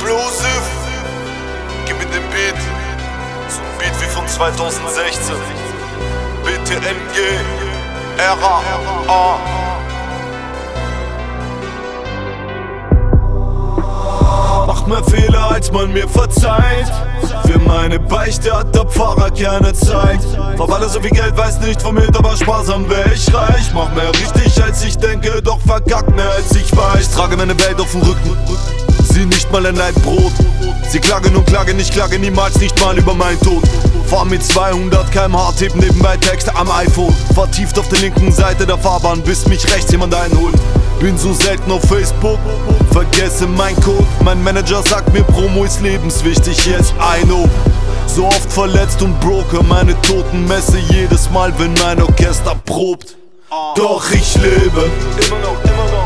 Explosive. Gib mir den Beat. So ein Beat wie von 2016. BTNG. RA. Mach mehr Fehler, als man mir verzeiht. Für meine Beichte hat der Pfarrer keine Zeit. Verballer so viel Geld, weiß nicht womit, aber sparsam wär ich reich. Mach mehr richtig, als ich denke, doch verkackt mehr, als ich weiß. Ich trage meine Welt auf dem Rücken, sie nicht mal ein Leib Brot. Sie klagen und klagen, ich klage niemals, nicht mal über meinen Tod. Fahr mit 200 km/h, tipp nebenbei Texte am iPhone. Vertieft auf der linken Seite der Fahrbahn, bis mich rechts jemand einholt. Bin so selten auf Facebook, vergesse mein Code. Mein Manager sagt mir, Promo ist lebenswichtig, yes, I know. So oft verletzt und broke, meine Totenmesse jedes Mal, wenn mein Orchester probt. Doch ich lebe, immer noch,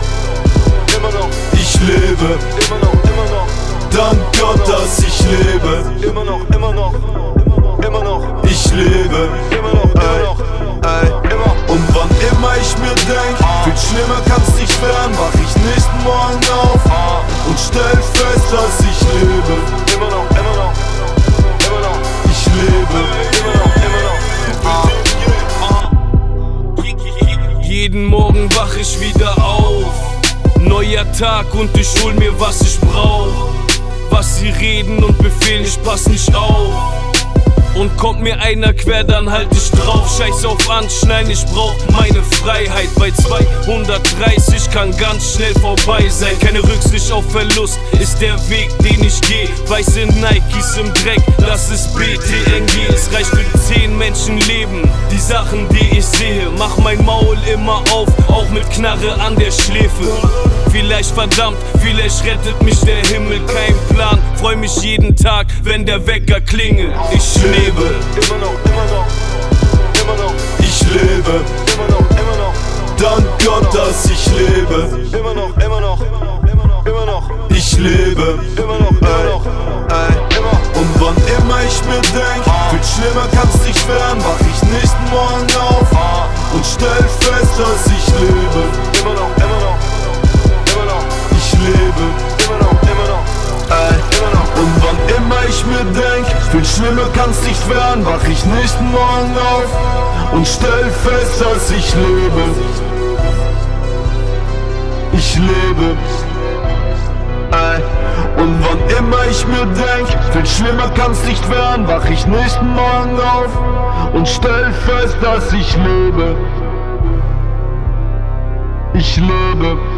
ich lebe, immer noch, dank Gott, dass ich lebe, immer noch, ich lebe, immer noch, und wann immer ich mir denk, viel schlimmer kann's nicht werden, wach ich nicht morgen auf und stell fest, dass ich lebe, immer noch, ich lebe, Jeden Morgen wach ich wieder auf. Neuer Tag und ich hol mir was ich brauch. Was sie reden und befehlen, ich pass nicht auf. Und kommt mir einer quer, dann halt ich drauf. Scheiß auf Anschneiden, ich brauch meine Freiheit. Bei 230 kann ganz schnell vorbei sein. Keine Rücksicht auf Verlust, ist der Weg, den ich geh. Weiße Nikes im Dreck, das ist BTNG. Es reicht für 10 Menschenleben, die Sachen, die ich sehe. Mach mein Maul immer auf, auch mit Knarre an der Schläfe. Vielleicht verdammt, vielleicht rettet mich der Himmel, kein Plan. Freu mich jeden Tag, wenn der Wecker klingelt. Ich lebe, immer noch, ich lebe, immer noch, dank Gott, dass ich lebe, immer noch, ich lebe, immer noch, und wann immer ich mir denk, viel schlimmer kann's nicht werden, wach ich nicht morgen auf und stell fest, dass ich lebe, immer noch, ich lebe, immer noch, und wann immer ich mir denk, viel schlimmer kann's nicht werden, wach ich nicht morgen auf und stell fest, dass ich lebe, ich lebe, und wann immer ich mir denk, viel schlimmer kann's nicht werden, wach ich nicht morgen auf und stell fest, dass ich lebe, ich lebe.